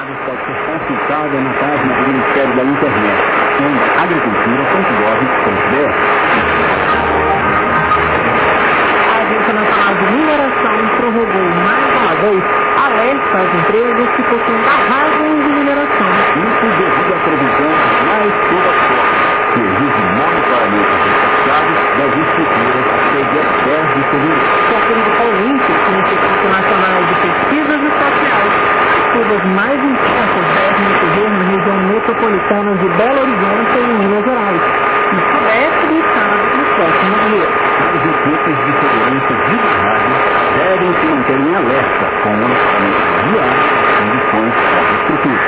pode ser consultada na página do Ministério da Internet, em agricultura.gov.br. A Agência Nacional de Mineração prorrogou mais uma vez alerta às empresas que possuem barragens de mineração. Isso devido à previsão mais toda forma, que exige monitoramento reforçado das estruturas até dia 10 de fevereiro. De acordo com o INPE, Instituto Nacional de Pesquisas Espaciais, as chuvas mais intensas devem ocorrer na região metropolitana de Belo Horizonte, em Minas Gerais, e sudeste do estado nos próximos dias. As equipes de segurança de barragem devem se manter em alerta com o monitoramento diário das condições das estruturas.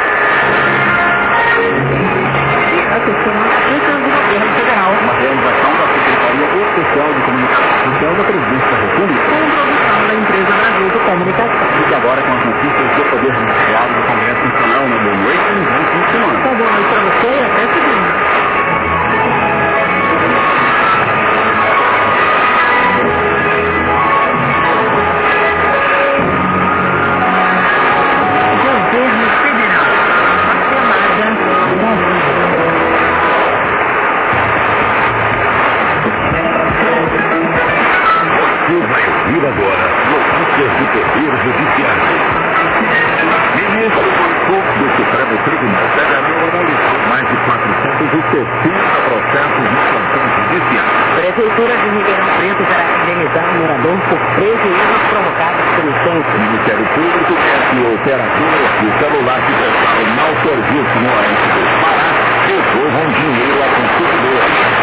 Essa é uma agência do governo federal. Uma realização da Secretaria Especial de Comunicação Social da Presidência da República. Com produção da empresa Brasil de Comunicação. Fique agora com as notícias do Poder Judiciário do Congresso Nacional na Boa Noite e bom fim de semana. Tá bom aí pra você e até segunda. Governo Federal. Você vai ouvir agora notícias do Poder Judiciário. Ministro do Supremo Tribunal Federal analisou mais de 470 processos de sanção judicial. Prefeitura de Ribeirão Preto terá que indenizar o morador por prejuízos provocados pelo incêndio. O Ministério Público quer que o operador e o celular que prestaram mau serviço no Oeste do Pará devolvam dinheiro a consumidores.